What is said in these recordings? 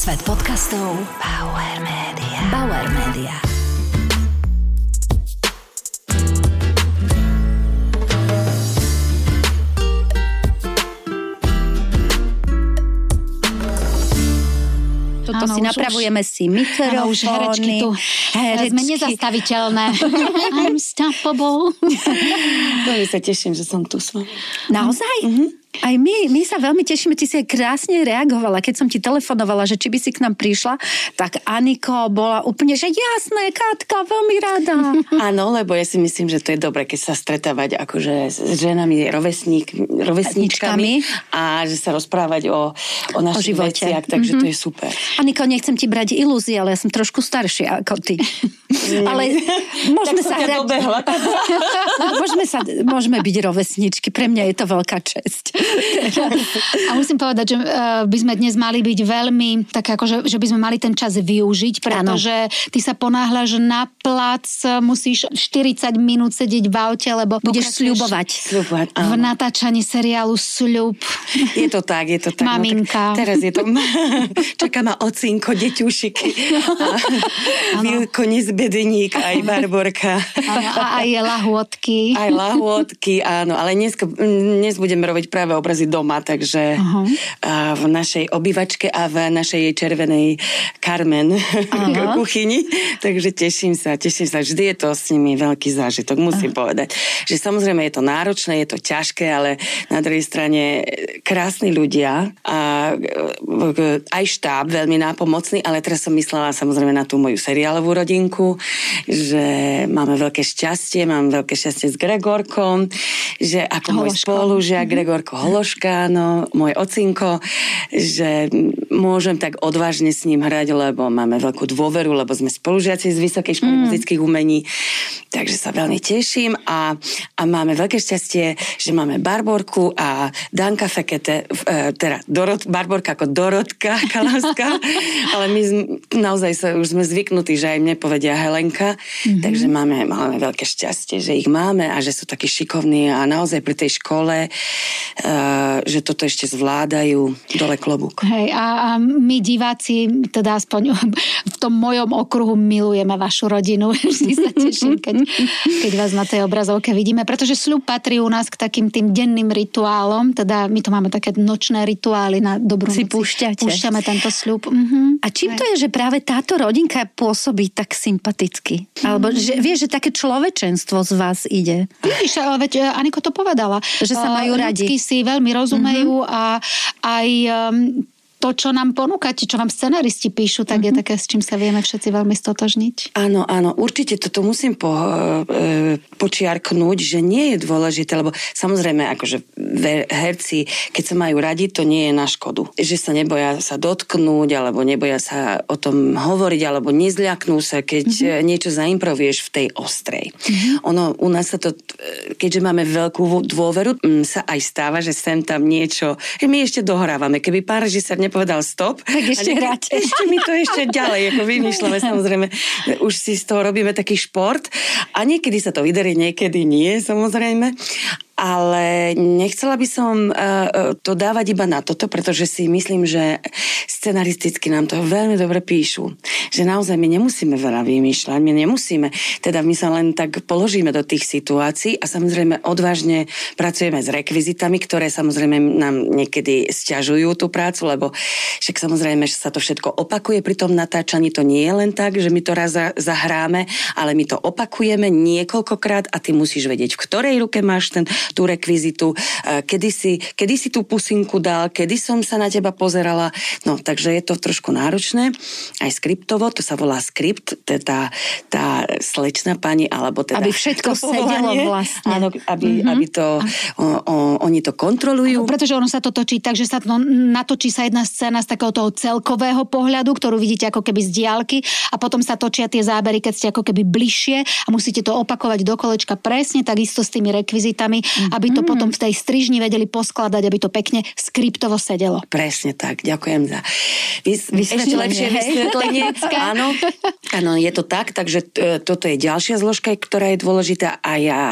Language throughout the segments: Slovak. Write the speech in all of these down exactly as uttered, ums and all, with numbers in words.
Svet podcastov Bauer Media. Bauer Media. Toto ano, si napravujeme už, si mikrofóny. Áno, už herečky tu. Herečky. Sme nezastaviteľné. Unstoppable. Veľmi sa teším, že som tu s vami. Naozaj? Mm-hmm. Aj my, my sa veľmi tešíme, ty si aj krásne reagovala. Keď som ti telefonovala, že či by si k nám prišla, tak Aniko bola úplne, že jasné, Katka, veľmi rada. Áno, lebo ja si myslím, že to je dobre, keď sa stretávať akože s ženami, rovesník, rovesníčkami a že sa rozprávať o, o našich o veciach, takže mm-hmm. to je super. Aniko, nechcem ti brať ilúzie, ale ja som trošku staršia ako ty. Ale môžeme sa hrať... môžeme, sa, môžeme byť rovesničky, pre mňa je to veľká česť. A musím povedať, že by sme dnes mali byť veľmi, tak akože, že by sme mali ten čas využiť, pretože ano. Ty sa ponáhľaš na plac, musíš štyridsať minút sedieť v aute, lebo budeš sľubovať. Sľubovať v natáčaní seriálu Sľub. Je to tak, je to tak. Maminka. No, tak teraz je to... Čaká ma ocinko, deťušiky. Vilko, nezbedeník, aj Barborka. Ano, a aj lahôdky. Aj lahôdky, áno. Ale dnes, dnes budeme robiť práve obrazy doma, takže uh-huh. v našej obývačke a v našej červenej Carmen uh-huh. kuchyni. Takže teším sa, teším sa. Vždy je to s nimi veľký zážitok, musím uh-huh. povedať. Že samozrejme je to náročné, je to ťažké, ale na druhej strane krásni ľudia a aj štáb veľmi nápomocný, ale teraz som myslela samozrejme na tú moju seriálovú rodinku, že máme veľké šťastie, mám veľké šťastie s Gregorkom, že ako Hološko. Môj spolužiak Gregorko Hološka, no, môj ocinko, že môžem tak odvážne s ním hrať, lebo máme veľkú dôveru, lebo sme spolužiaci z Vysokej školy mm. muzických umení, takže sa veľmi teším a, a máme veľké šťastie, že máme Barborku a Danka Fekete, teda Dorot, Barborka ako Dorotka Kalavská, ale my naozaj sa, už sme zvyknutí, že aj mne povedia Helenka, mm-hmm. takže máme, máme veľké šťastie, že ich máme a že sú takí šikovní a naozaj pri tej škole Uh, že toto ešte zvládajú, dole klobúk. Hej, a, a my diváci, teda aspoň v tom mojom okruhu milujeme vašu rodinu. Vždy sa teším, keď, keď vás na tej obrazovke vidíme, pretože sľub patrí u nás k takým tým denným rituálom, teda my to máme také nočné rituály na dobrú si noci. Púšťate. Púšťame tento sľub. Mhm. A čím to je, že práve táto rodinka pôsobí tak sympaticky? Alebo, že, vieš, že také človečenstvo z vás ide? Vidíš, ale veď Aniko to povedala. Že sa majú radi. Ľudsky si veľmi rozumejú mm-hmm. a aj um, to, čo nám ponúkate, čo vám scenaristi píšu, tak mm-hmm. je také, s čím sa vieme všetci veľmi stotožniť. Áno, áno, určite toto musím po, e, počiarknúť, že nie je dôležité, lebo samozrejme, akože herci, keď sa majú radi, to nie je na škodu. Že sa neboja sa dotknúť, alebo neboja sa o tom hovoriť, alebo nezľaknú sa, keď mm-hmm. niečo zaimprovuješ v tej ostrej. Mm-hmm. Ono, u nás sa to, keďže máme veľkú dôveru, sa aj stáva, že sem tam niečo, my ešte dohrávame. Keby pán režisér nepovedal stop, tak ešte hráte. Ešte mi to ešte ďalej, ako vymýšľame, samozrejme, už si z toho robíme taký šport a niekedy sa to vydarí, niekedy nie, samozrejme. Ale nechcela by som uh, to dávať iba na toto, pretože si myslím, že scenaristicky nám to veľmi dobre píšu. Že naozaj my nemusíme veľa vymýšľať, my nemusíme. Teda my sa len tak položíme do tých situácií a samozrejme odvážne pracujeme s rekvizitami, ktoré samozrejme nám niekedy sťažujú tú prácu, lebo však samozrejme, že sa to všetko opakuje pri tom natáčaní. To nie je len tak, že my to raz zahráme, ale my to opakujeme niekoľkokrát a ty musíš vedieť, v ktorej ruke máš ten tú rekvizitu, kedy si, kedy si tú pusinku dal, kedy som sa na teba pozerala. No, takže je to trošku náročné. Aj skriptovo, to sa volá skript, tá, tá slečná pani, alebo teda... Aby všetko sedelo vlastne. Áno, aby, mm-hmm. aby to, o, o, oni to kontrolujú. Áno, pretože ono sa to točí tak, že sa to, natočí sa jedna scéna z takého toho celkového pohľadu, ktorú vidíte ako keby z diaľky a potom sa točia tie zábery, keď ste ako keby bližšie a musíte to opakovať do kolečka presne takisto s tými rekvizitami, aby to mm. potom v tej strižni vedeli poskladať, aby to pekne skriptovo sedelo. Presne tak, ďakujem za vys- ešte lepšie vysvetlenie. Áno, áno, je to tak, takže t- toto je ďalšia zložka, ktorá je dôležitá a ja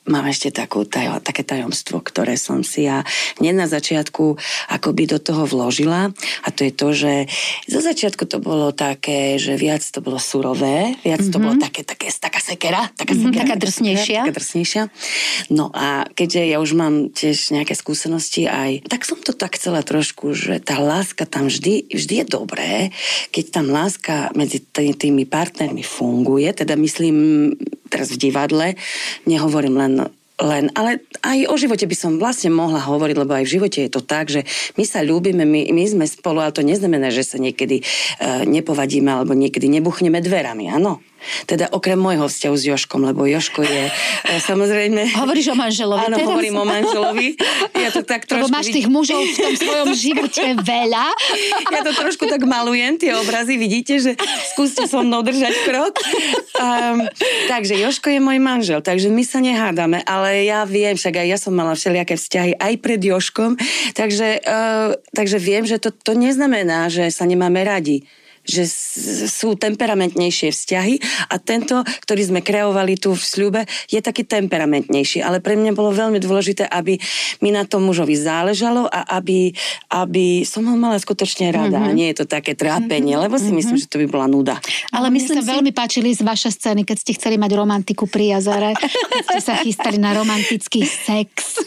mám ešte takú, tajo, také tajomstvo, ktoré som si ja hneď na začiatku akoby do toho vložila. A to je to, že zo začiatku to bolo také, že viac to bolo surové, viac mm-hmm. to bolo také, také, taká sekera, taká, mm-hmm, sekera, taká drsnejšia. Taká drsnejšia. No a keďže ja už mám tiež nejaké skúsenosti aj, tak som to tak chcela trošku, že tá láska tam vždy, vždy je dobré, keď tam láska medzi tými partnermi funguje, teda myslím teraz v divadle, nehovorím len Len, ale aj o živote by som vlastne mohla hovoriť, lebo aj v živote je to tak, že my sa ľúbime, my, my sme spolu, ale to neznamená, že sa niekedy uh, nepovadíme alebo niekedy nebuchneme dverami, áno. Teda okrem môjho vzťahu s Jožkom, lebo Jožko je e, samozrejme... Hovoríš o manželovi Áno, teraz? hovorím o manželovi. Ja to tak trošku... Lebo máš tých mužov v tom svojom živote veľa. Ja to trošku tak malujem, tie obrazy, vidíte, že skúste so mnou držať krok. Um, takže Jožko je môj manžel, takže my sa nehádame, ale ja viem, však aj ja som mala všelijaké vzťahy aj pred Jožkom, takže, uh, takže viem, že to, to neznamená, že sa nemáme radi, že sú temperamentnejšie vzťahy a tento, ktorý sme kreovali tu v sľube, je taký temperamentnejší. Ale pre mňa bolo veľmi dôležité, aby mi na tom mužovi záležalo a aby, aby som ho mala skutočne rada. Mm-hmm. A nie je to také trápenie, lebo si mm-hmm. myslím, že to by bola nuda. Ale mne sa si... veľmi páčili z vaše scény, keď ste chceli mať romantiku pri jazere, keď ste sa chystali na romantický sex.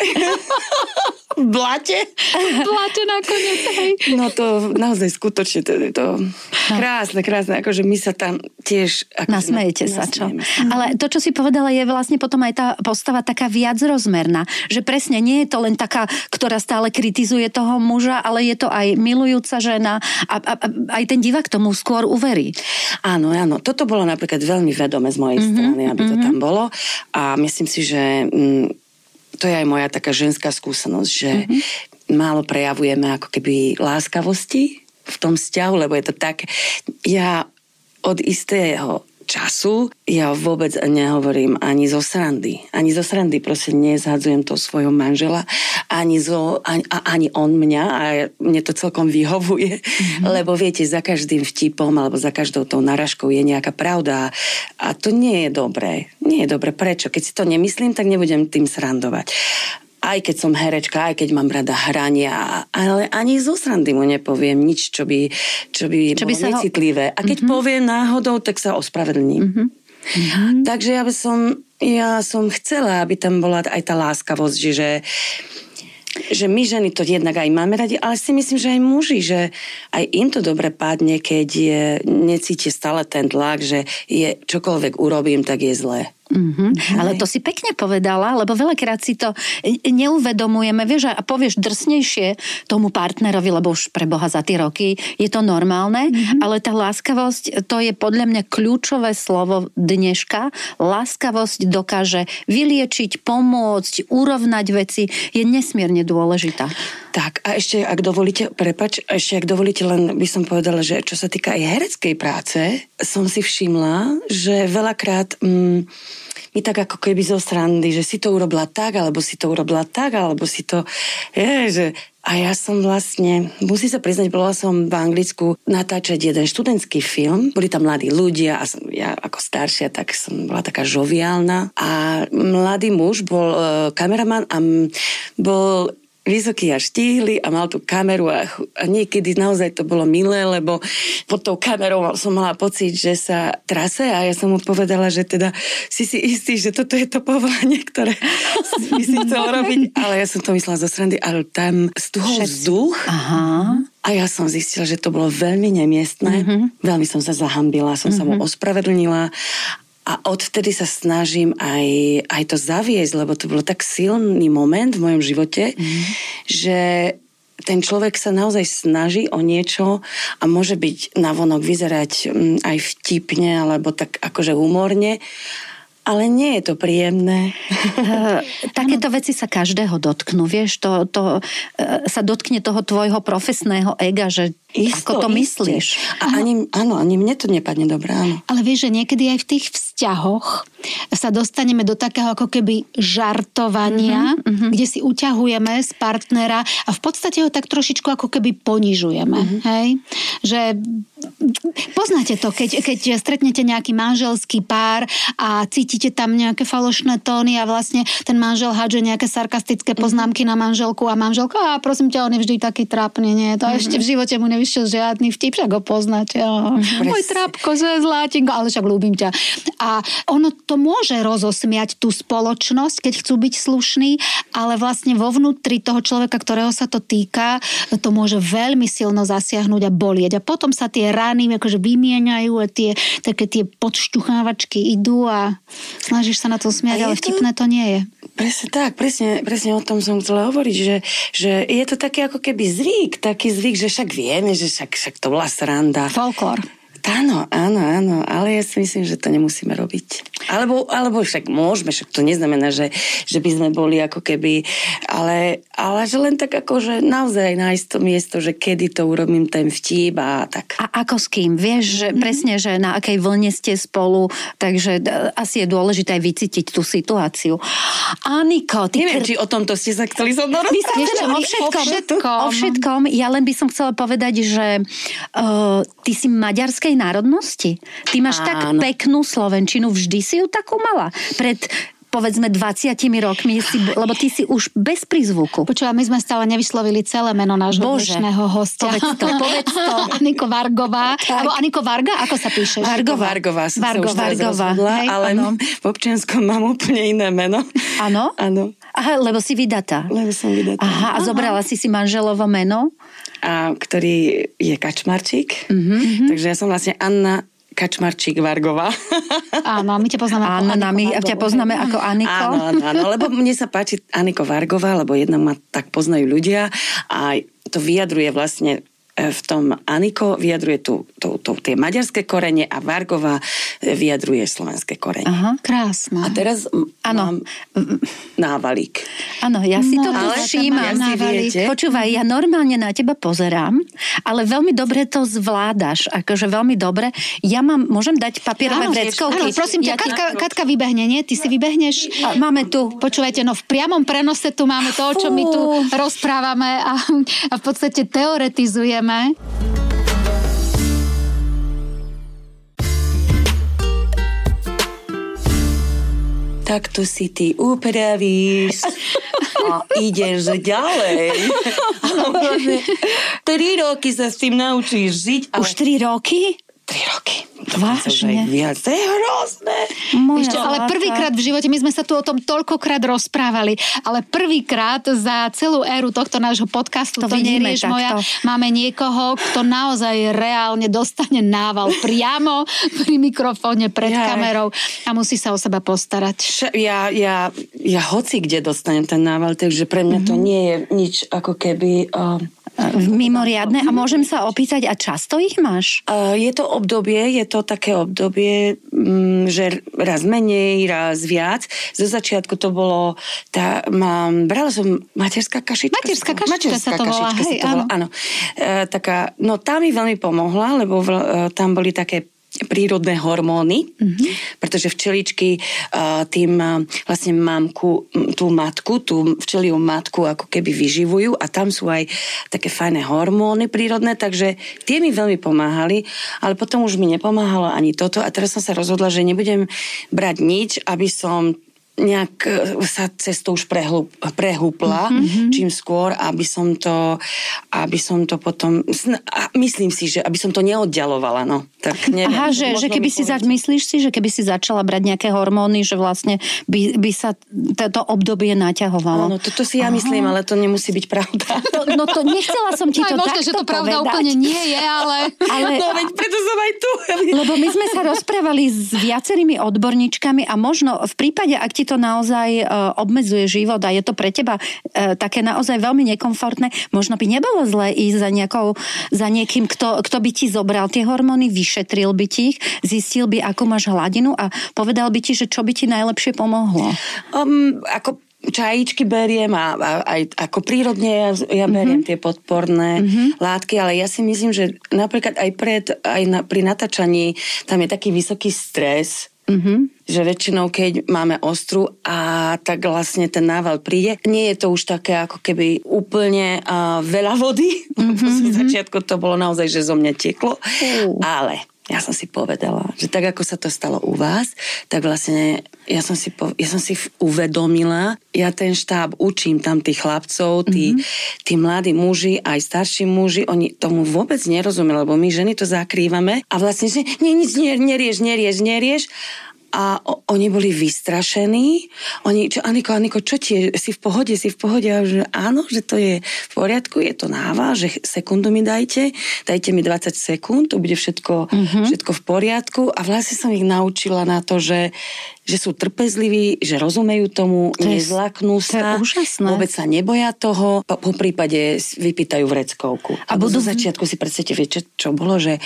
V blate? V blate nakoniec, hej. No to naozaj skutočne, to je to no. krásne, krásne, akože my sa tam tiež... Nasmejete sa, čo? Ale to, čo si povedala, je vlastne potom aj tá postava taká viacrozmerná, že presne nie je to len taká, ktorá stále kritizuje toho muža, ale je to aj milujúca žena a, a, a aj ten divák tomu skôr uverí. Áno, áno. Toto bolo napríklad veľmi vedome z mojej mm-hmm, strany, aby mm-hmm. to tam bolo a myslím si, že... Mm, to je aj moja taká ženská skúsenosť, že mm-hmm. málo prejavujeme ako keby láskavosti v tom vzťahu, lebo je to tak, ja od istého času ja vôbec nehovorím ani zo srandy. Ani zo srandy proste nezhadzujem toho svojho manžela, ani, zo, ani, ani on mňa a mne to celkom vyhovuje, mm-hmm. lebo viete, za každým vtipom alebo za každou tou naražkou je nejaká pravda a to nie je dobré. Nie je dobré. Prečo? Keď si to nemyslím, tak nebudem tým srandovať. Aj keď som herečka, aj keď mám rada hrania, ale ani zo srandy mu nepoviem nič, čo by, čo by čo bolo by necitlivé. Ho... A keď mm-hmm. poviem náhodou, tak sa ospravedlním. Mm-hmm. Takže ja by som, ja som chcela, aby tam bola aj tá láskavosť, že, že my ženy to jednak aj máme radi, ale si myslím, že aj muži, že aj im to dobre padne, keď je, necíti stále ten tlak, že je, čokoľvek urobím, tak je zlé. Mm-hmm. Ale to si pekne povedala, lebo veľakrát si to neuvedomujeme, vieš, a povieš drsnejšie tomu partnerovi, lebo už pre Boha za tie roky je to normálne, mm-hmm. ale tá láskavosť, to je podľa mňa kľúčové slovo dneška. Láskavosť dokáže vyliečiť, pomôcť, urovnať veci, je nesmierne dôležitá. Tak, a ešte, ak dovolíte, prepač, ešte, ak dovolíte, len by som povedala, že čo sa týka aj hereckej práce, som si všimla, že veľakrát mm, mi tak ako keby zo srandy, že si to urobila tak, alebo si to urobila tak, alebo si to... Je, že... A ja som vlastne, musím sa priznať, bola som v Anglicku natáčať jeden študentský film. Boli tam mladí ľudia a som, ja ako staršia, tak som bola taká žoviálna. A mladý muž bol uh, kameraman a m, bol... vysoký a štíhly a mal tú kameru a, a niekedy naozaj to bolo milé, lebo pod tou kamerou som mala pocit, že sa trase a ja som mu povedala, že teda si si istý, že toto je to povolanie, ktoré by si chcel robiť. Ale ja som to myslela zo srandy, ale tam stúhol vzduch. Aha. A ja som zistila, že to bolo veľmi nemiestné. Mm-hmm. Veľmi som sa zahambila, som mm-hmm. sa mu ospravedlnila. A odvtedy sa snažím aj, aj to zaviesť, lebo to bolo tak silný moment v mojom živote, mm. že ten človek sa naozaj snaží o niečo a môže byť navonok vyzerať aj vtipne, alebo tak akože humorne, ale nie je to príjemné. Takéto veci sa každého dotknú, vieš, to, to sa dotkne toho tvojho profesného ega, že isto, ako to myslíš. A ani, áno, ani mne to nepadne dobré, áno. Ale vieš, že niekedy aj v tých vzťahoch sa dostaneme do takého ako keby žartovania, mm-hmm. kde si uťahujeme z partnera a v podstate ho tak trošičku ako keby ponižujeme. Mm-hmm. Hej? Že poznáte to, keď, keď stretnete nejaký manželský pár a cítite tam nejaké falošné tóny a vlastne ten manžel hádže nejaké sarkastické poznámky mm-hmm. na manželku a manželka, a prosím ťa, on je vždy taký trápny, nie? To mm-hmm. ešte v živote mu nevyšiel žiadny vtip, však ho poznáte. Oh. Môj trápko, že zlátinko, ale však ľúbim ťa. A ono to môže rozosmiať tú spoločnosť, keď chcú byť slušní, ale vlastne vo vnútri toho človeka, ktorého sa to týka, to môže veľmi silno zasiahnuť a bolieť. A potom sa tie rány akože vymieňajú a tie, také tie podšťuchávačky idú a snažíš sa na to smiať, ale vtipné to nie je. Presne tak, presne, presne o tom som chcela hovoriť, že, že je to taký ako keby zvyk, taký zvyk, že však vieme, že však, však to bola sranda. Folklór. Áno, áno, áno, ale ja si myslím, že to nemusíme robiť. Alebo, alebo však môžeme, však to neznamená, že, že by sme boli ako keby, ale, ale že len tak ako, že naozaj nájsť to miesto, že kedy to urobím ten vtip a tak. A ako s kým? Vieš, že mm-hmm. presne, že na akej vlne ste spolu, takže asi je dôležité aj vycítiť tú situáciu. Aniko, ty... Neviem, kr... či o tomto ste sa chceli so mnou rozprávať. O všetkom, o všetkom. O všetkom. Ja len by som chcela povedať, že uh, ty si maďarskej národnosti. Ty máš Áno. tak peknú slovenčinu, vždy si ju takú mala. Pred povedzme dvadsiatimi rokmi, si, lebo ty si už bez prízvuku. Počúva, my sme stále nevyslovili celé meno nášho dnešného hostia. Povedz to, povedz to. Aniko Vargová. Alebo Aniko Varga? Ako sa píše? Vargová. Vargová som Vargo, sa už teraz rozhodla, ale ano. V občianskom mám úplne iné meno. Áno? Áno. Aha, lebo si vydatá. Lebo som vydatá. Aha, a Aha. zobrala si si manželovo meno? A, ktorý je Kačmarčík. Mm-hmm. Takže ja som vlastne Anna Kačmarčík Vargová. Áno, my ťa poznáme ako Aniko my ťa poznáme ako Aniko. Áno, áno, áno, lebo mne sa páči Aniko Vargová, lebo jednak ma tak poznajú ľudia a to vyjadruje vlastne v tom Aniko vyjadruje tu, tu, tu, tie maďarské korene a Vargová vyjadruje slovenské korene. Aha, krásne. A teraz mám návalík. Áno, ja si no, to tu všímam. Ja Počúvaj, ja normálne na teba pozerám, ale veľmi dobre to zvládaš. Akože veľmi dobre. Ja mám, môžem dať papierové vreckovky? Áno, prosím ťa, ja Katka, ti... Katka vybehne, nie? Ty si vybehneš? A máme tu. Počúvajte, no v priamom prenose tu máme to, čo my tu rozprávame a, a v podstate teoretizujeme. Takto si ty upravíš a ideš ďalej. Tri roky sa s tým naučíš žiť. Ale... Už tri roky? Tri roky. Vážne? Viac. To je hrozné. Ešte, ale prvýkrát v živote, my sme sa tu o tom toľkokrát rozprávali, ale prvýkrát za celú éru tohto nášho podcastu, to, to nerieš moja, máme niekoho, kto naozaj reálne dostane nával priamo pri mikrofóne pred ja. kamerou a musí sa o seba postarať. Ja, ja, ja hoci kde dostanem ten nával, takže pre mňa to nie je nič ako keby... Uh, mimoriadne. A môžem sa opýtať, a často ich máš? Uh, je to obdobie, je to také obdobie, um, že raz menej, raz viac. Zo začiatku to bolo, tá, mám, brala som materská kašička. Materská kašička materská sa to volá, hej, áno. áno. Uh, taká, no tá mi veľmi pomohla, lebo uh, tam boli také prírodné hormóny, mm-hmm. pretože včeličky uh, tým uh, vlastne mamku, tú matku, tú včeliu matku ako keby vyživujú a tam sú aj také fajné hormóny prírodné, takže tie mi veľmi pomáhali, ale potom už mi nepomáhalo ani toto a teraz som sa rozhodla, že nebudem brať nič, aby som nejak sa cez to už prehlup, prehúpla, mm-hmm. čím skôr, aby som to aby som to potom myslím si, že aby som to neoddialovala, no. Tak neviem. Aha, že, že keby si za, myslíš si, že keby si začala brať nejaké hormóny, že vlastne by, by sa toto obdobie naťahovalo. Áno, toto si ja Aha. myslím, ale to nemusí byť pravda. To, no to nechcela som ti to možno, takto že to pravda povedať. Úplne nie je, ale... ale no veď preto som aj tu. Lebo my sme sa rozprávali s viacerými odborníčkami a možno v prípade, ak ti to naozaj uh, obmedzuje život a je to pre teba uh, také naozaj veľmi nekomfortné, možno by nebolo zlé ísť za, nejakou, za niekým, kto, kto by ti zobral tie hormóny, vyšetril by ti ich, zistil by, akú máš hladinu a povedal by ti, že čo by ti najlepšie pomohlo. Um, ako čajíčky beriem a, a aj ako prírodne ja, ja beriem mm-hmm. tie podporné mm-hmm. látky, ale ja si myslím, že napríklad aj pred, aj na, pri natáčaní tam je taký vysoký stres, Mm-hmm. Že väčšinou, keď máme ostru a tak vlastne ten nával príde, nie je to už také ako keby úplne uh, veľa vody. Mm-hmm. V začiatku to bolo naozaj, že zo mňa tieklo. Uh. Ale ja som si povedala, že tak ako sa to stalo u vás, tak vlastne ja som si, po, ja som si uvedomila, ja ten štáb učím tam tých chlapcov, tí, mm-hmm. tí mladí muži, aj starší muži, oni tomu vôbec nerozumeli, lebo my ženy to zakrývame a vlastne, že nie, nic nerieš, nerieš, nerieš. A o, oni boli vystrašení. Oni, čo, Aniko, Aniko, čo ti, si v pohode, si v pohode? A že áno, že to je v poriadku, je to nával, že sekundu mi dajte, dajte mi dvadsať sekúnd, to bude všetko, mm-hmm. všetko v poriadku. A vlastne som ich naučila na to, že že sú trpezliví, že rozumejú tomu, to nezlaknú sa, vôbec sa neboja toho, po, po prípade vypýtajú vreckovku. A budú... zo začiatku si predstavte, viete, čo, čo bolo, že,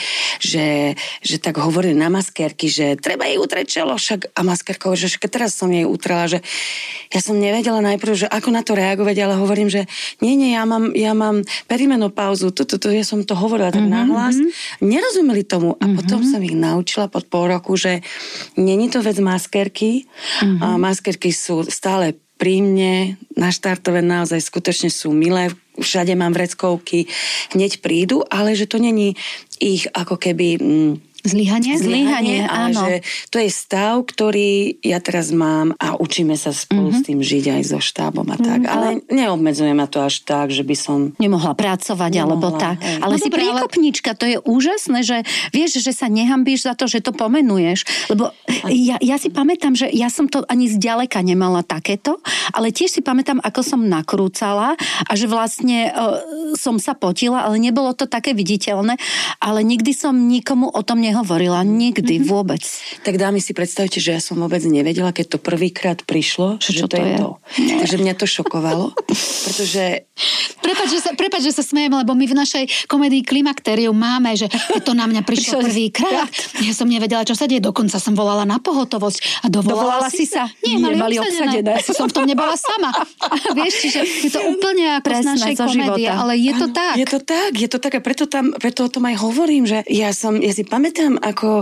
že, že tak hovorili na maskérky, že treba jej utrieť čelo, však a maskérka hovorí, že teraz som jej utrela, že ja som nevedela najprv, že ako na to reagovať, ale hovorím, že nie, nie, ja mám, ja mám perimenopauzu, to, to, to, ja som to hovorila tak mm-hmm. nahlas. Nerozumeli tomu a mm-hmm. potom som ich naučila pod pol roku, že není to vec maskérky. Mm-hmm. A maskerky sú stále pri mne, naštartové naozaj skutočne sú milé, všade mám vreckovky, hneď prídu, ale že to není ich ako keby... Mm, Zlyhanie? Zlyhanie, áno. Že to je stav, ktorý ja teraz mám a učíme sa spolu mm-hmm. s tým žiť aj so štábom a tak. Mm-hmm. Ale neobmedzuje ma to až tak, že by som... Nemohla pracovať, nemohla, alebo tak. Hej. Ale no si priekopnička, to je úžasné, že vieš, že sa nehambíš za to, že to pomenuješ. Lebo ja, ja si pamätám, že ja som to ani zďaleka nemala takéto, ale tiež si pamätám, ako som nakrúcala a že vlastne uh, som sa potila, ale nebolo to také viditeľné, ale nikdy som nikomu o tom nehovorila, nikdy, mm-hmm. vôbec. Tak dámy si predstavte, že ja som vôbec nevedela, keď to prvýkrát prišlo, že, že to, to je to. Takže mňa to šokovalo, pretože... Prepáč, že sa, prepáč, že sa smejem, lebo my v našej komédii Klimakterium máme, že keď to na mňa prišlo prvýkrát, ja som nevedela, čo sa deje, dokonca som volala na pohotovosť a dovolala, dovolala si sa? Nie, mali, mali obsadené. Ja som v tom nebola sama. Vieš, čiže je to úplne ako z našej komédie, ale je to tak. Je to tak, je to tak a preto, tam, preto o tom aj hovorím, že ja som, ja si pamätám, ako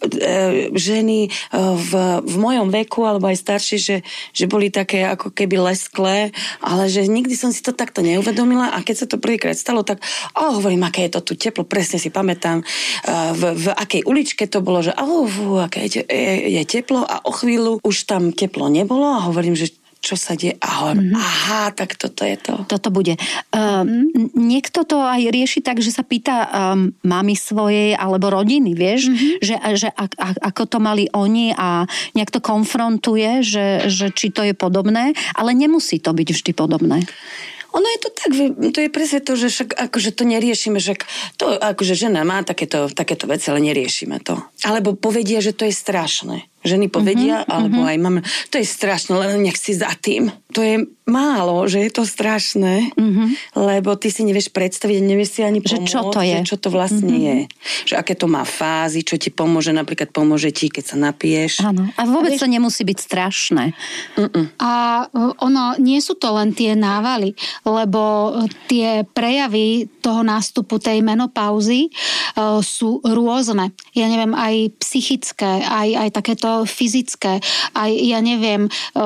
e, ženy e, v, v mojom veku, alebo aj staršie, že, že boli také ako keby lesklé, ale že nikdy som si to takto neuvedomila a keď sa to prvýkrát stalo, tak oh, hovorím, aké je to tu teplo, presne si pamätám, e, v, v akej uličke to bolo, že oh, fú, aké je, je, je teplo a o chvíľu už tam teplo nebolo a hovorím, že čo sa deje. A hovorím, mm-hmm. aha, tak toto je to. Toto bude. Um, niekto to aj rieši tak, že sa pýta um, mami svojej alebo rodiny, vieš, mm-hmm. že, že a, a, ako to mali oni a nejak to konfrontuje, že, že či to je podobné, ale nemusí to byť vždy podobné. Ono je to tak, to je presne to, že však akože to neriešime, že to akože žena má takéto, takéto veci, ale neriešime to. Alebo povedia, že to je strašné. Ženy povedia, uh-huh, alebo uh-huh. aj máme, to je strašné, len nech si za tým. To je málo, že je to strašné, uh-huh. lebo ty si nevieš predstaviť, nevieš si ani pomôcť, že čo to je, čo to vlastne uh-huh. je. Že aké to má fázy, čo ti pomôže, napríklad pomôže ti, keď sa napiješ. Áno. A vôbec to nemusí byť strašné. Uh-uh. A ono, nie sú to len tie návaly, lebo tie prejavy toho nástupu tej menopauzy uh, sú rôzne. Ja neviem, aj psychické, aj, aj takéto fyzické, aj ja neviem,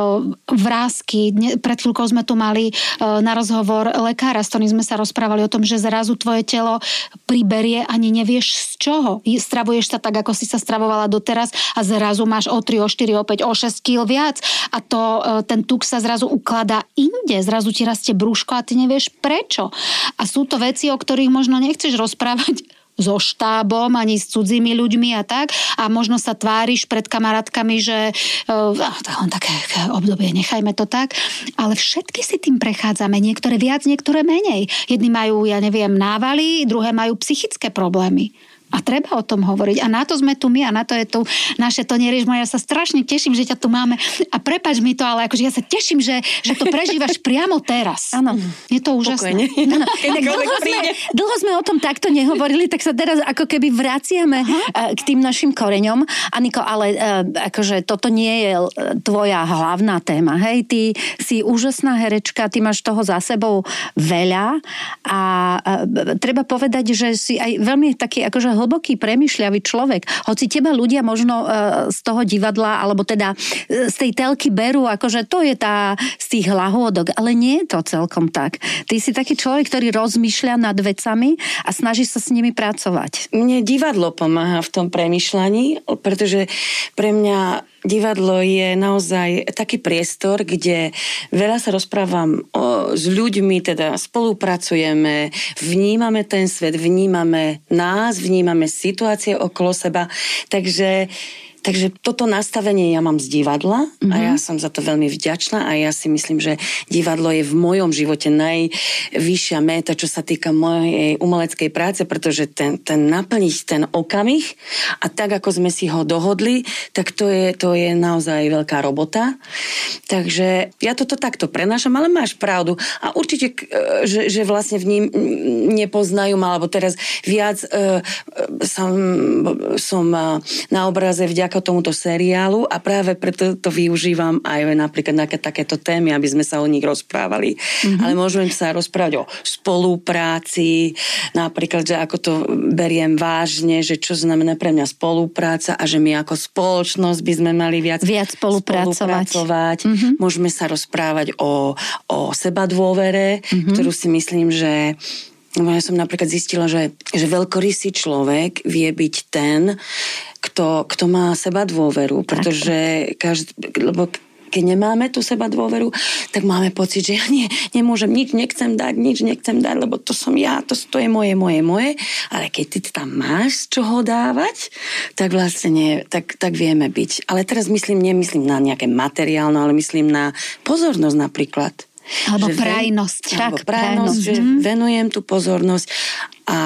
vrásky. Pred chvíľkou sme tu mali na rozhovor lekára, s ktorým sme sa rozprávali o tom, že zrazu tvoje telo priberie, ani nevieš z čoho. Stravuješ sa tak, ako si sa stravovala doteraz a zrazu máš o tri, o štyri, o päť, o šesť kíl viac a to, ten tuk sa zrazu ukladá inde. Zrazu ti rastie brúško a ty nevieš prečo. A sú to veci, o ktorých možno nechceš rozprávať so štábom, ani s cudzími ľuďmi a tak. A možno sa tváriš pred kamarátkami, že uh, len také obdobie, nechajme to tak. Ale všetky si tým prechádzame. Niektoré viac, niektoré menej. Jedni majú, ja neviem, návaly, druhé majú psychické problémy. A treba o tom hovoriť. A na to sme tu my a na to je tu naše To nerieš moja. Ja sa strašne teším, že ťa tu máme. A prepáč mi to, ale akože ja sa teším, že, že to prežívaš priamo teraz. Áno. Je to úžasné. Áno. Dlho, sme, dlho sme o tom takto nehovorili, tak sa teraz ako keby vraciame Aha. k tým našim koreňom. Aniko, ale akože toto nie je tvoja hlavná téma. Hej, ty si úžasná herečka, ty máš toho za sebou veľa a treba povedať, že si aj veľmi taký akože hlboký, premýšľavý človek. Hoci teba ľudia možno z toho divadla, alebo teda z tej telky berú, akože to je tá z tých lahôdok, ale nie je to celkom tak. Ty si taký človek, ktorý rozmýšľa nad vecami a snaží sa s nimi pracovať. Mne divadlo pomáha v tom premýšľaní, pretože pre mňa divadlo je naozaj taký priestor, kde veľa sa rozprávam o, s ľuďmi, teda spolupracujeme, vnímame ten svet, vnímame nás, vnímame situácie okolo seba, takže Takže toto nastavenie ja mám z divadla mm-hmm. a ja som za to veľmi vďačná a ja si myslím, že divadlo je v mojom živote najvyššia méta, čo sa týka mojej umeleckej práce, pretože ten, ten naplniť ten okamih a tak, ako sme si ho dohodli, tak to je, to je naozaj veľká robota. Takže ja toto takto prenášam, ale máš pravdu. A určite, že, že vlastne v ním nepoznajú ma, alebo teraz viac uh, som, som na obraze vďaka tomuto seriálu a práve preto to využívam aj napríklad na takéto témy, aby sme sa o nich rozprávali. Mm-hmm. Ale môžeme sa rozprávať o spolupráci, napríklad, že ako to beriem vážne, že čo znamená pre mňa spolupráca a že my ako spoločnosť by sme mali viac, viac spolupracovať. spolupracovať. Mm-hmm. Môžeme sa rozprávať o, o sebadôvere, mm-hmm. ktorú si myslím, že no ja som napríklad zistila, že, že veľkorysý človek vie byť ten, kto, kto má seba dôveru, pretože každý, lebo keď nemáme tú seba dôveru, tak máme pocit, že ja nie, nemôžem, nič nechcem dať, nič nechcem dať, lebo to som ja, to, to je moje, moje, moje, ale keď ty tam máš z čoho dávať, tak vlastne nie, tak, tak vieme byť. Ale teraz myslím, nemyslím na nejaké materiálno, ale myslím na pozornosť napríklad. Alebo prajnosť. Ven, alebo prajnosť, že mm-hmm. venujem tú pozornosť a,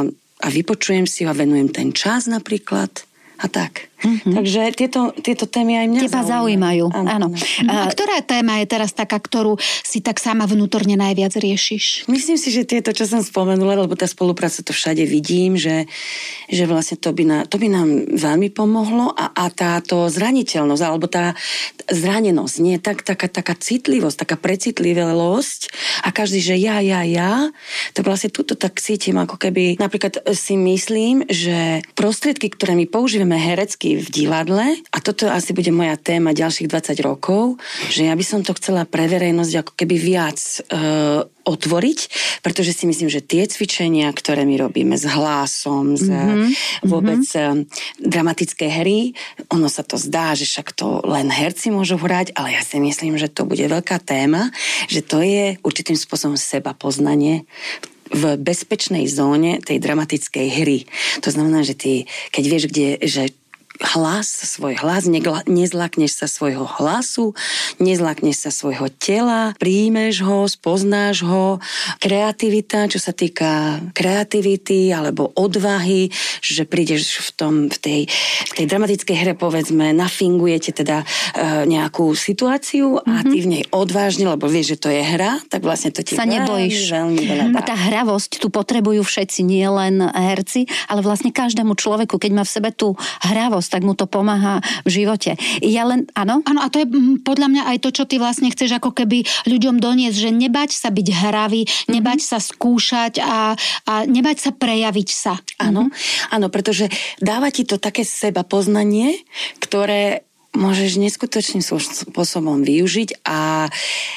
a vypočujem si ho a venujem ten čas napríklad a tak. Mm-hmm. Takže tieto, tieto témy aj mňa Teba zaujímajú. zaujímajú. Áno. A ktorá téma je teraz taká, ktorú si tak sama vnútorne najviac riešiš? Myslím si, že tieto, čo som spomenula, lebo tá spolupráca to všade vidím, že, že vlastne to by, na, to by nám veľmi pomohlo a, a táto zraniteľnosť, alebo tá zranenosť, nie tak, taká, taká citlivosť, taká precitlivosť a každý, že ja, ja, ja, tak vlastne túto tak cítim, ako keby napríklad si myslím, že prostriedky, ktoré my používame herecky v divadle, a toto asi bude moja téma ďalších dvadsať rokov, že ja by som to chcela pre verejnosť ako keby viac e, otvoriť, pretože si myslím, že tie cvičenia, ktoré my robíme s hlasom, s mm-hmm. vôbec mm-hmm. dramatické hry, ono sa to zdá, že však to len herci môžu hrať, ale ja si myslím, že to bude veľká téma, že to je určitým spôsobom seba poznanie v bezpečnej zóne tej dramatickej hry. To znamená, že ty, keď vieš, kde, že hlas, svoj hlas, nezlakneš sa svojho hlasu, nezlakneš sa svojho tela, príjmeš ho, spoznáš ho. Kreativita, čo sa týka kreativity alebo odvahy, že prídeš v, tom, v, tej, v tej dramatickej hre, povedzme, nafingujete teda e, nejakú situáciu a ty v nej odvážne, lebo vieš, že to je hra, tak vlastne to ti sa nebojíš. Veľmi veľa dá. A tá hravosť tu potrebujú všetci, nie len herci, ale vlastne každému človeku, keď má v sebe tú hravosť, tak mu to pomáha v živote. Ja len, áno? Áno, a to je podľa mňa aj to, čo ty vlastne chceš ako keby ľuďom doniesť, že nebať sa byť hravý, mm-hmm. nebať sa skúšať a, a nebať sa prejaviť sa. Áno, mm-hmm. áno, pretože dáva ti to také seba poznanie, ktoré môžeš neskutočným spôsobom využiť a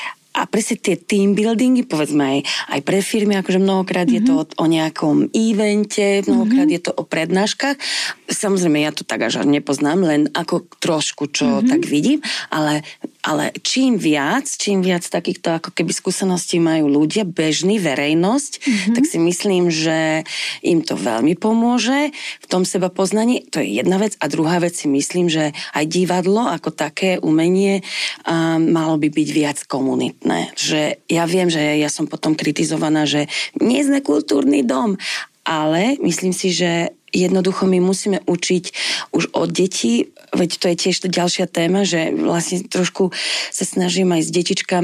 A presne tie team buildingy, povedzme aj, aj pre firmy, akože mnohokrát mm-hmm. je to o, o nejakom evente, mnohokrát mm-hmm. je to o prednáškach. Samozrejme, ja to tak až nepoznám, len ako trošku, čo mm-hmm. tak vidím, ale, ale čím viac, čím viac takýchto ako keby skúseností majú ľudia, bežný, verejnosť, mm-hmm. tak si myslím, že im to veľmi pomôže v tom seba poznaní. To je jedna vec. A druhá vec si myslím, že aj divadlo ako také umenie um, malo by byť viac komunitné. Že ja viem, že ja som potom kritizovaná, že nie sme kultúrny dom, ale myslím si, že jednoducho my musíme učiť už od detí, veď to je tiež ďalšia téma, že vlastne trošku sa snažím aj s detičkami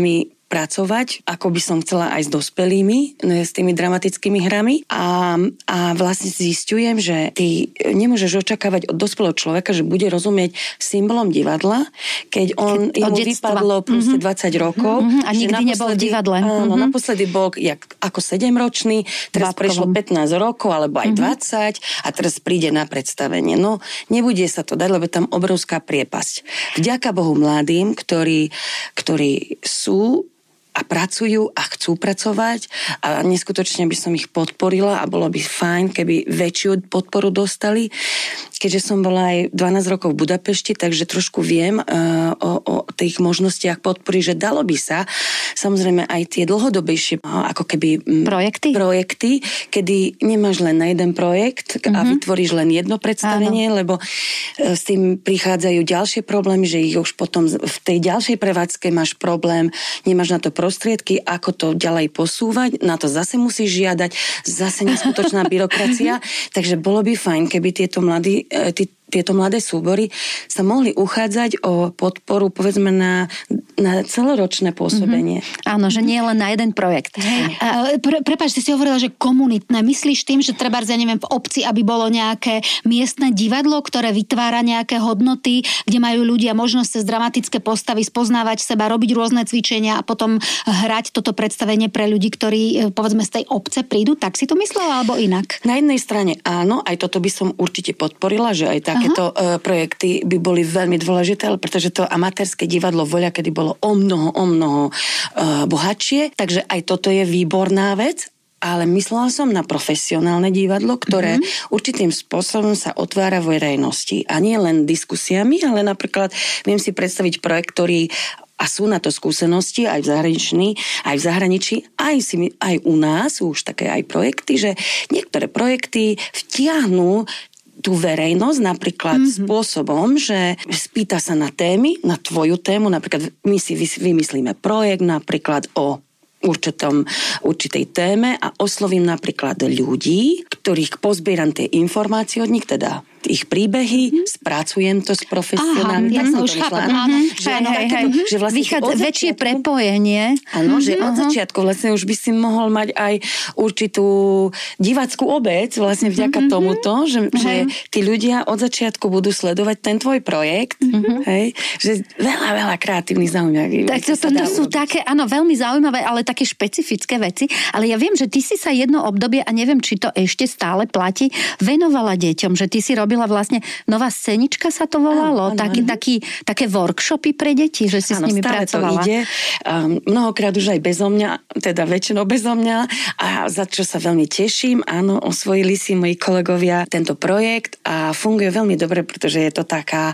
pracovať, ako by som chcela aj s dospelými, s tými dramatickými hrami a, a vlastne zistujem, že ty nemôžeš očakávať od dospelého človeka, že bude rozumieť symbolom divadla, keď on, keď jemu vypadlo proste mm-hmm. dvadsať rokov. Mm-hmm. A nikdy nebol v divadle. Áno, mm-hmm. naposledy bol jak, ako sedemročný, teraz Bábkovom. Prešlo pätnásť rokov, alebo aj mm-hmm. dvadsať a teraz príde na predstavenie. No, nebude sa to dať, lebo tam obrovská priepasť. Vďaka Bohu mladým, ktorí, ktorí sú a pracujú a chcú pracovať a neskutočne by som ich podporila a bolo by fajn, keby väčšiu podporu dostali. Keďže som bola aj dvanásť rokov v Budapešti, takže trošku viem uh, o, o tých možnostiach podpory, že dalo by sa samozrejme aj tie dlhodobejšie uh, ako keby um, projekty? projekty, kedy nemáš len na jeden projekt mm-hmm. a vytvoríš len jedno predstavenie, Áno. lebo uh, s tým prichádzajú ďalšie problémy, že ich už potom v tej ďalšej prevádzke máš problém, nemáš na to prostriedky, ako to ďalej posúvať, na to zase musíš žiadať, zase neskutočná byrokracia, takže bolo by fajn, keby tieto mladí, tí, tieto mladé súbory sa mohli uchádzať o podporu, povedzme, na, na celoročné pôsobenie. Mm-hmm. Áno, že nie len na jeden projekt. Hey. A, pre, prepáč, ty si hovorila, že komunitné. Myslíš tým, že treba, ja neviem, v obci, aby bolo nejaké miestne divadlo, ktoré vytvára nejaké hodnoty, kde majú ľudia možnosť cez dramatické postavy spoznávať seba, robiť rôzne cvičenia a potom hrať toto predstavenie pre ľudí, ktorí, povedzme, z tej obce prídu? Tak si to myslela, alebo inak? Na jednej strane áno, aj toto by som určite podporila, že aj takéto uh, projekty by boli veľmi dôležité, pretože to amatérske divadlo voľa, kedy bolo o mnoho, o mnoho uh, bohatšie, takže aj toto je výborná vec. Ale myslela som na profesionálne divadlo, ktoré mm-hmm. určitým spôsobom sa otvára v verejnosti. A nie len diskusiami, ale napríklad viem si predstaviť projekt, ktorý a sú na to skúsenosti aj v zahraničí, aj v zahraničí, aj, si, aj u nás sú už také aj projekty, že niektoré projekty vtiahnú tú verejnosť napríklad mm-hmm. spôsobom, že spýta sa na témy, na tvoju tému, napríklad my si vymyslíme projekt napríklad o určitom, určitej téme a oslovím napríklad ľudí, ktorých pozbieram tie informácie od nich, teda ich príbehy, mm. spracujem to s profesionálmi. Aha, ja som už chápem. Áno, že, hej, hej, hej. Že vlastne Vychádza väčšie prepojenie. Áno, mm-hmm. že od začiatku vlastne už by si mohol mať aj určitú divackú obec vlastne vďaka mm-hmm. tomuto, že, mm-hmm. že tí ľudia od začiatku budú sledovať ten tvoj projekt. Mm-hmm. Hej, že veľa, veľa kreatívnych zaujímavých. Tak to, to, to sú také, áno, veľmi zaujímavé, ale také špecifické veci. Ale ja viem, že ty si sa jedno obdobie, a neviem, či to ešte stále platí, venovala deťom, že ty si robila vlastne nová scénička sa to volalo, áno, áno, taký, áno. Taký, také workshopy pre deti, že si áno, s nimi pracovala. To ide. Um, mnohokrát už aj bezo mňa, teda väčšinou bezo mňa a za čo sa veľmi teším. Áno, osvojili si moji kolegovia tento projekt a funguje veľmi dobre, pretože je to taká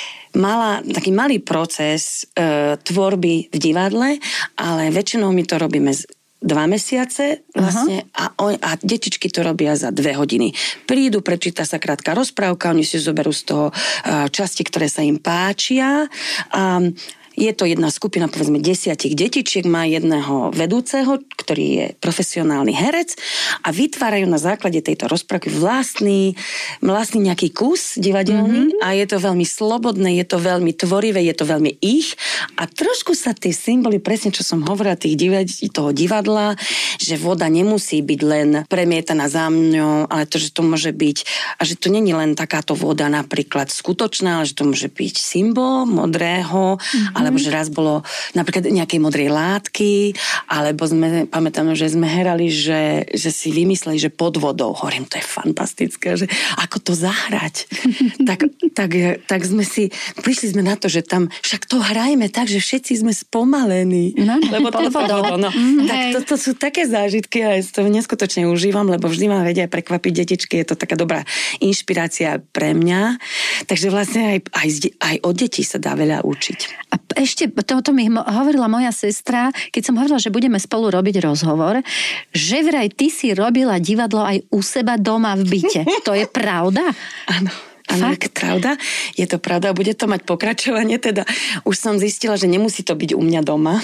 Malá, taký malý proces e, tvorby v divadle, ale väčšinou my to robíme z dva mesiace vlastne a, on, a detičky to robia za dve hodiny. Prídu, prečíta sa krátka rozprávka, oni si zoberú z toho uh, časti, ktoré sa im páčia. Um, Je to jedna skupina, povedzme, desiatich detičiek, má jedného vedúceho, ktorý je profesionálny herec a vytvárajú na základe tejto rozprávky vlastný, vlastný nejaký kus divadelný mm-hmm. a je to veľmi slobodné, je to veľmi tvorivé, je to veľmi ich a trošku sa tie symboly, presne čo som hovorila, tých divad, toho divadla, že voda nemusí byť len premietaná za mňou, ale to, že to môže byť, a že to není len takáto voda napríklad skutočná, ale že to môže byť symbol modrého, mm-hmm. alebo že raz bolo napríklad nejakej modrej látky, alebo sme, pamätám, že sme herali, že, že si vymysleli, že pod vodou. Hovorím, to je fantastické, že ako to zahrať. tak, tak, tak sme si, prišli sme na to, že tam, však to hrajme tak, že všetci sme spomalení. No, lebo pod vodou. No. Mm, tak to, to sú také zážitky a ja to neskutočne užívam, lebo vždy ma vedia prekvapiť detičky, je to taká dobrá inšpirácia pre mňa. Takže vlastne aj, aj, aj od detí sa dá veľa učiť. A ešte toto mi hovorila moja sestra, keď som hovorila, že budeme spolu robiť rozhovor, že vraj ty si robila divadlo aj u seba doma v byte. To je pravda? Áno. Áno, je to pravda. Je to pravda. Bude to mať pokračovanie. Teda už som zistila, že nemusí to byť u mňa doma.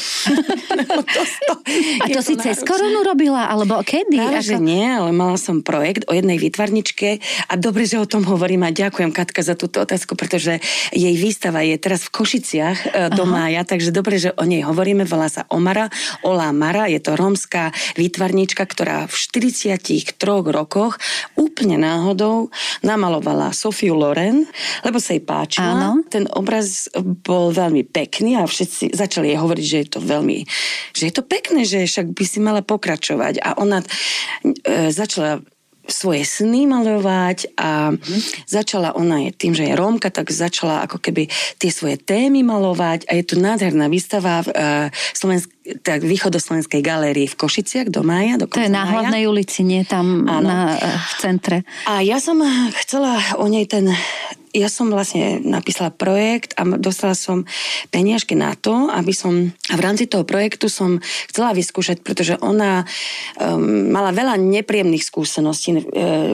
to, to, a to, to si cez koronu robila? Alebo kedy? Práve, Ako... že nie, ale mala som projekt o jednej výtvarničke a dobre, že o tom hovorím a ďakujem, Katka, za túto otázku, pretože jej výstava je teraz v Košiciach do mája, takže dobre, že o nej hovoríme. Volá sa Omara, Ola Mara. Je to rómska výtvarnička, ktorá v štyridsiatich troch rokoch úplne náhodou namalovala Sofiu Loren, lebo sa jej páčila. Áno. Ten obraz bol veľmi pekný a všetci začali jej hovoriť, že je to veľmi, že je to pekné, že však by si mala pokračovať. A ona e, začala svoje sny malovať a mm. začala, ona je tým, že je Rómka, tak začala ako keby tie svoje témy malovať a je tu nádherná výstava v uh, Slovensk- tak východoslovenskej galérii v Košiciach do mája. Do to je na hlavnej ulici, nie tam na, v centre. A ja som chcela o nej ten... Ja som vlastne napísala projekt a dostala som peniažky na to, aby som... A v rámci toho projektu som chcela vyskúšať, pretože ona um, mala veľa nepríjemných skúseností uh,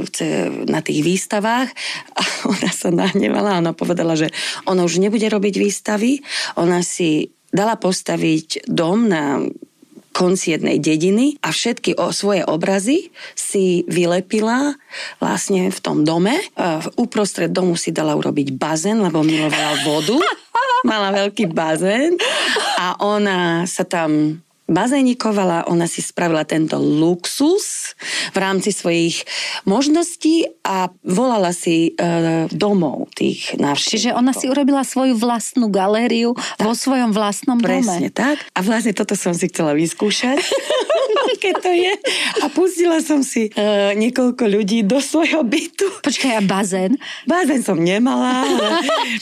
na tých výstavách a ona sa nahnevala a ona povedala, že ona už nebude robiť výstavy. Ona si dala postaviť dom na konci jednej dediny a všetky o, svoje obrazy si vylepila vlastne v tom dome. V uprostred domu si dala urobiť bazén, lebo milovala vodu. Mala veľký bazén a ona sa tam bazénikovala, ona si spravila tento luxus v rámci svojich možností a volala si e, domov tých návštevníkov. Čiže ona si urobila svoju vlastnú galériu tak, vo svojom vlastnom dome. Presne tak. A vlastne toto som si chcela vyskúšať. Keď to je. A pustila som si e, niekoľko ľudí do svojho bytu. Počkaj, a bazén? Bazén som nemala, ale...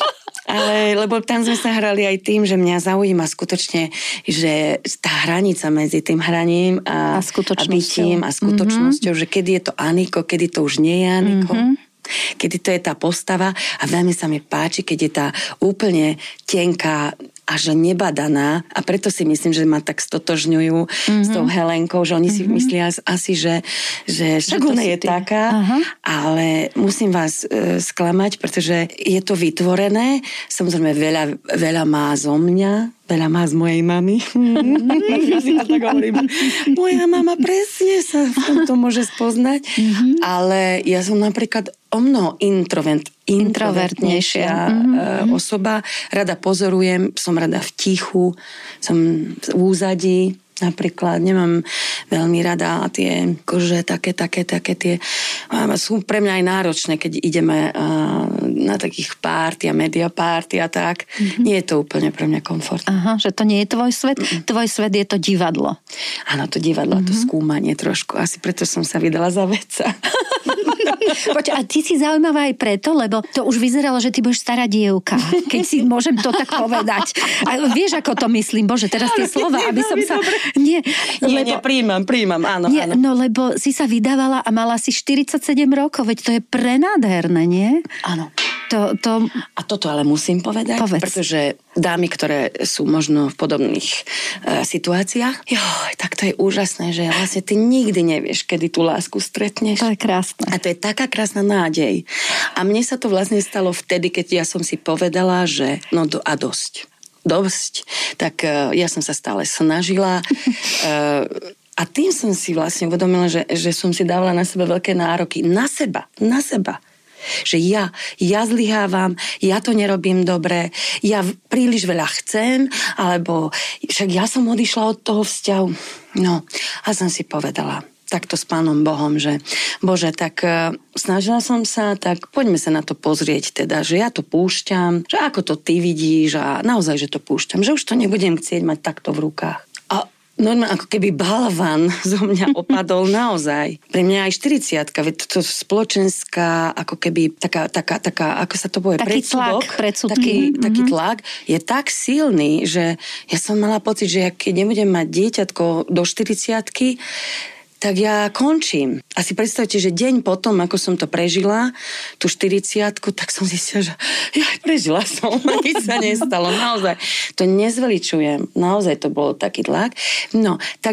Ale, lebo tam sme sa hrali aj tým, že mňa zaujíma skutočne, že tá hranica medzi tým hraním a, a, skutočnosťou. a bytím a skutočnosťou, mm-hmm. že kedy je to Aniko, kedy to už nie je Aniko. Mm-hmm. Kedy to je tá postava a veľmi sa mi páči, keď je tá úplne tenká a že nebadaná a preto si myslím, že ma tak stotožňujú mm-hmm. s tou Helenkou, že oni mm-hmm. si myslia asi, že, že však ona je ty. taká, uh-huh. ale musím vás e, sklamať, pretože je to vytvorené, samozrejme veľa, veľa má zo mňa, veľa má z mojej mamy. Ja si tak hovorím, moja mama presne sa v tomto môže spoznať, mm-hmm. ale ja som napríklad o mnoho introvert, introvertnejšia mm-hmm. osoba. Rada pozorujem, som rada v tichu, som v úzadí, napríklad nemám veľmi rada tie kože, také, také, také tie sú pre mňa aj náročné, keď ideme na takých párty a media párty a tak. Mm-hmm. Nie je to úplne pre mňa komfort. Aha, že to nie je tvoj svet? Mm-hmm. Tvoj svet je to divadlo. Áno, to divadlo, mm-hmm. to skúmanie trošku. Asi preto som sa vydala za vedca. Poď, a ty si zaujímavá aj preto, lebo to už vyzeralo, že ty budeš stará dievka, keď si môžem to tak povedať. A vieš, ako to myslím? Bože, teraz tie slova, aby som sa... Nie, nie, lebo... nie, príjmam, príjmam, áno, nie, áno. No lebo si sa vydávala a mala si štyridsaťsedem rokov, veď to je prenádherné, nie? Áno. To, to... A toto ale musím povedať, Povedz. Pretože dámy, ktoré sú možno v podobných e, situáciách, joj, tak to je úžasné, že vlastne ty nikdy nevieš, kedy tú lásku stretneš. To je krásne. A to je taká krásna nádej. A mne sa to vlastne stalo vtedy, keď ja som si povedala, že no do, a dosť. Dosť. Tak e, ja som sa stále snažila. E, a tým som si vlastne uvedomila, že, že som si dávala na seba veľké nároky. Na seba. Na seba. Že ja, ja zlyhávam, ja to nerobím dobre, ja príliš veľa chcem, alebo však ja som odišla od toho vzťahu. No, a som si povedala, takto s Pánom Bohom, že Bože, tak uh, snažila som sa, tak poďme sa na to pozrieť teda, že ja to púšťam, že ako to ty vidíš a naozaj, že to púšťam, že už to nebudem chcieť mať takto v rukách. A normálne ako keby balvan zo mňa opadol naozaj. Pre mňa aj štyridsiatka, veď to spoločenská, ako keby taká, taká, taká ako sa to povie, taký predsudok, tlak, predsudky. Taký, mm-hmm. taký tlak je tak silný, že ja som mala pocit, že ja keď nebudem mať dieťatko do štyridsiatky, tak ja končím. A si predstavte, že deň potom, ako som to prežila, tú štyridsiatku, tak som zistila, že ja aj prežila som, nič sa nestalo, naozaj. To nezveličujem, naozaj to bolo taký tlak. No, takže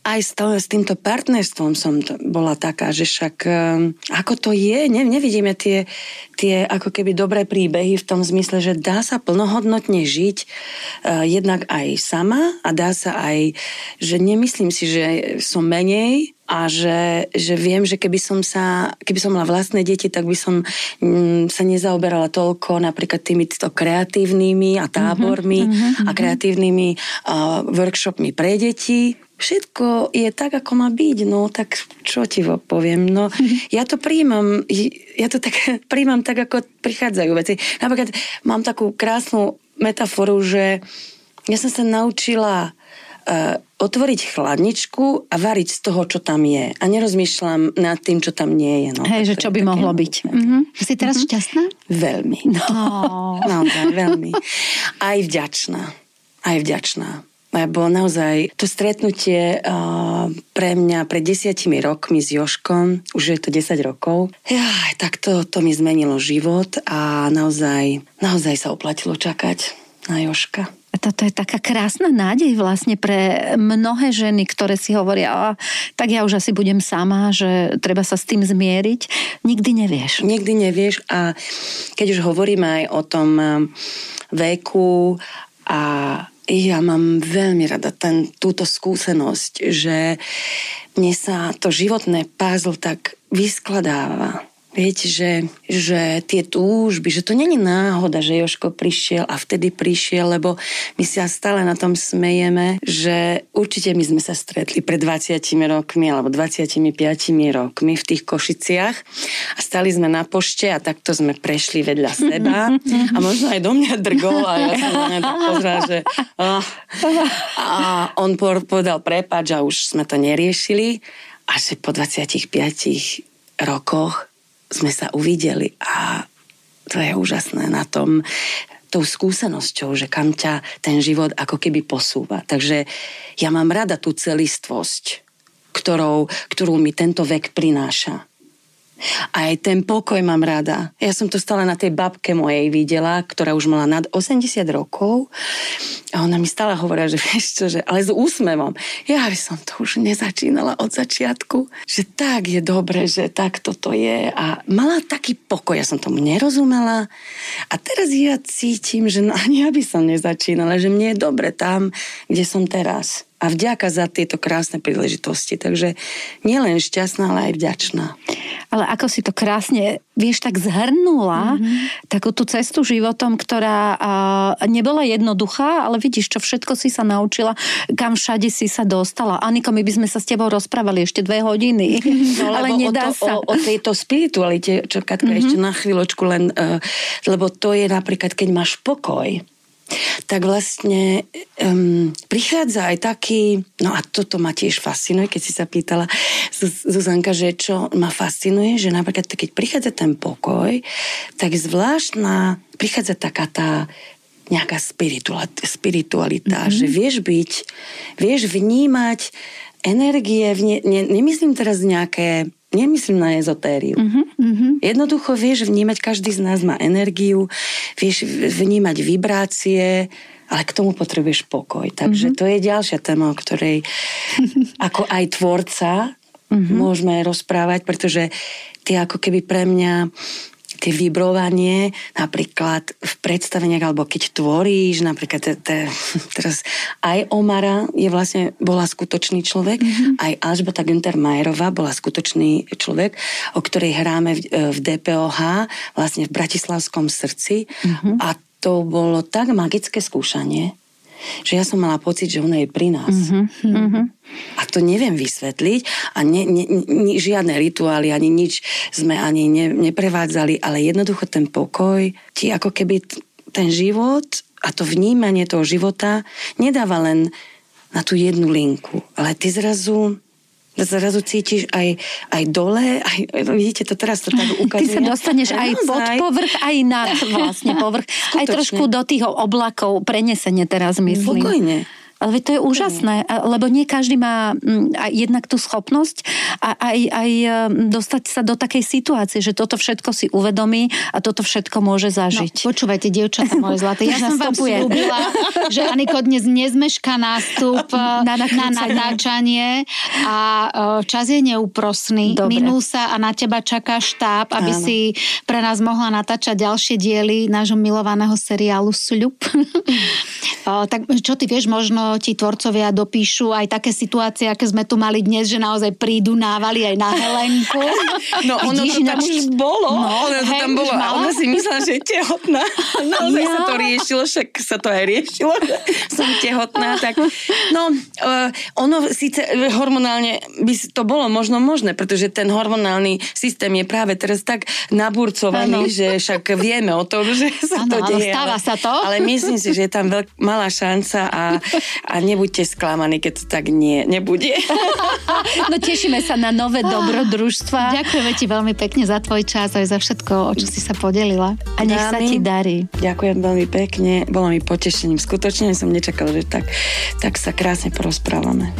aj s, to, s týmto partnerstvom som to, bola taká, že však um, ako to je, ne, nevidíme tie, tie ako keby dobré príbehy v tom zmysle, že dá sa plnohodnotne žiť uh, jednak aj sama a dá sa aj, že nemyslím si, že som menej a že, že viem, že keby som sa, keby som mala vlastné deti, tak by som mm, sa nezaoberala toľko napríklad týmito kreatívnymi a tábormi uh-huh, uh-huh, a kreatívnymi uh, workshopmi pre deti. Všetko je tak, ako má byť, no tak čo ti poviem, no ja to príjmam, ja to tak príjmam tak, ako prichádzajú veci. Napríklad mám takú krásnu metaforu, že ja som sa naučila uh, otvoriť chladničku a variť z toho, čo tam je. A nerozmýšľam nad tým, čo tam nie je. No. Hej, že čo by mohlo byť. Uh-huh. Si teraz uh-huh. šťastná? Veľmi. No. Naozaj, veľmi. Aj vďačná. Aj vďačná. Lebo naozaj to stretnutie uh, pre mňa pred desiatimi rokmi s Jožkom, už je to desať rokov, jaj, tak to, to mi zmenilo život a naozaj, naozaj sa oplatilo čakať na Jožka. A toto je taká krásna nádej vlastne pre mnohé ženy, ktoré si hovoria, tak ja už asi budem sama, že treba sa s tým zmieriť. Nikdy nevieš. Nikdy nevieš a keď už hovoríme aj o tom veku a ja mám veľmi rada ten, túto skúsenosť, že mne sa to životné puzzle tak vyskladáva. Viete, že, že tie túžby, že to není náhoda, že Jožko prišiel a vtedy prišiel, lebo my sa stále na tom smejeme, že určite my sme sa stretli pred dvadsiatimi rokmi alebo dvadsiatimi piatimi rokmi v tých Košiciach a stali sme na pošte a takto sme prešli vedľa seba a možno aj do mňa drgol a ja som na mňa tak pozrela, že oh. a on povedal prepáč a už sme to neriešili a že po dvadsiatich piatich rokoch sme sa uvideli a to je úžasné na tom, tou skúsenosťou, že kam ťa ten život ako keby posúva. Takže ja mám rada tú celistvosť, ktorou, ktorú mi tento vek prináša. A aj ten pokoj mám rada. Ja som to stále na tej babke mojej videla, ktorá už mala nad osemdesiat rokov a ona mi stále hovorila, že vieš čo, že, ale s úsmevom. Ja by som to už nezačínala od začiatku, že tak je dobre, že tak toto je a mala taký pokoj, ja som tomu nerozumela a teraz ja cítim, že no, ani ja by som nezačínala, že mne je dobre tam, kde som teraz. A vďaka za tieto krásne príležitosti. Takže nielen šťastná, ale aj vďačná. Ale ako si to krásne, vieš, tak zhrnula mm-hmm. takú tú cestu životom, ktorá uh, nebola jednoduchá, ale vidíš, čo všetko si sa naučila, kam všade si sa dostala. Aniko, my by sme sa s tebou rozprávali ešte dve hodiny. No, ale nedá o to, sa. O, o tejto spiritualite, čo Katka mm-hmm. ešte na chvíľočku len, uh, lebo to je napríklad, keď máš pokoj, tak vlastne um, prichádza aj taký, no a toto ma tiež fascinuje, keď si sa pýtala Zuzanka, že čo ma fascinuje, že napríklad keď prichádza ten pokoj, tak zvláštna prichádza taká tá nejaká spiritualita, spiritualita mm-hmm. že vieš byť, vieš vnímať energie, ne, ne, nemyslím teraz nejaké Nemyslím na ezotériu. Uh-huh, uh-huh. Jednoducho vieš vnímať, každý z nás má energiu, vieš vnímať vibrácie, ale k tomu potrebuješ pokoj. Takže uh-huh. to je ďalšia téma, o ktorej ako aj tvorca uh-huh. môžeme rozprávať, pretože tie ako keby pre mňa tie vibrovanie, napríklad v predstaveniach, alebo keď tvoríš, napríklad te, te, teraz aj Omara je vlastne, bola skutočný človek, mm-hmm. aj Alžbeta Günther-Majerová bola skutočný človek, o ktorej hráme v, v dé pé ó há, vlastne v Bratislavskom srdci mm-hmm. a to bolo tak magické skúšanie, že ja som mala pocit, že ona je pri nás. Mm-hmm. A to neviem vysvetliť a ne, ne, ne, žiadne rituály, ani nič sme ani ne, neprevádzali, ale jednoducho ten pokoj ti ako keby t- ten život a to vnímanie toho života nedáva len na tú jednu linku, ale ty zrazu zrazu cítiš aj, aj dole, aj, vidíte, to teraz to tak ukazuje. Ty sa dostaneš aj, aj pod povrch, aj nad vlastne povrch. Skutočne. Aj trošku do tých oblakov prenesenie teraz myslím. Pokojne. Ale to je úžasné, lebo nie každý má jednak tú schopnosť a aj, aj dostať sa do takej situácie, že toto všetko si uvedomí a toto všetko môže zažiť. No, počúvajte, dievčatá moje zlaté, ja som vám slúbila, že Aniko dnes nezmešká nástup na, na natáčanie a čas je neúprosný. Dobre. Minul sa a na teba čaká štáb, aby Áno. si pre nás mohla natáčať ďalšie diely nášho milovaného seriálu Sľub. Tak čo ty vieš, možno ti tvorcovia dopíšu aj také situácie, aké sme tu mali dnes, že naozaj prídu návali aj na Helenku. No ono Vidíš, to tam už bolo. No, ono to tam bolo. A ona si myslela, že je tehotná. Naozaj ja. sa to riešilo, však sa to aj riešilo, že som tehotná. Tak, no, uh, ono síce hormonálne by to bolo možno možné, pretože ten hormonálny systém je práve teraz tak naburcovaný, ano. že však vieme o tom, že sa ano, to deje. Stáva sa to. Ale myslím si, že je tam veľk, malá šanca a, a nebuďte sklamaní, keď to tak nie, nebude. No tešíme sa na nové dobrodružstva. Ďakujeme ti veľmi pekne za tvoj čas aj za všetko, o čo si sa podelila. A nech sa ti darí. Ďakujem veľmi pekne, bolo mi potešením. Skutočne som nečakala, že tak, tak sa krásne porozprávame.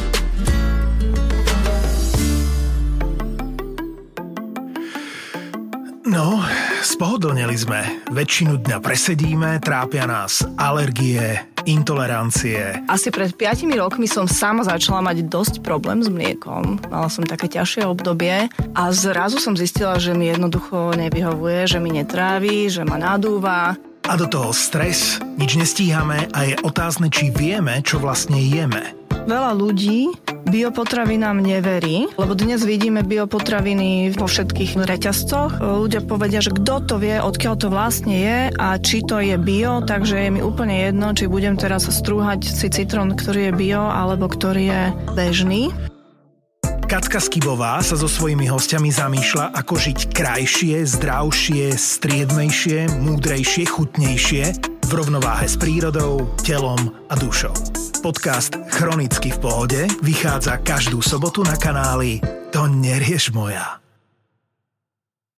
No, spohodlneli sme. Väčšinu dňa presedíme, trápia nás alergie, intolerancie. Asi pred piatimi rokmi som sama začala mať dosť problém s mliekom. Mala som také ťažšie obdobie a zrazu som zistila, že mi jednoducho nevyhovuje, že mi netrávi, že ma nadúva. A do toho stres, nič nestíhame a je otázne, či vieme, čo vlastne jeme. Veľa ľudí biopotravinám neverí, lebo dnes vidíme biopotraviny vo všetkých reťazcoch. Ľudia povedia, že kto to vie, odkiaľ to vlastne je a či to je bio, takže je mi úplne jedno, či budem teraz strúhať si citrón, ktorý je bio, alebo ktorý je bežný. Kacka Skibová sa so svojimi hostiami zamýšľa, ako žiť krajšie, zdravšie, striedmejšie, múdrejšie, chutnejšie, v rovnováhe s prírodou, telom a dušou. Podcast Chronicky v pohode vychádza každú sobotu na kanáli To nerieš moja.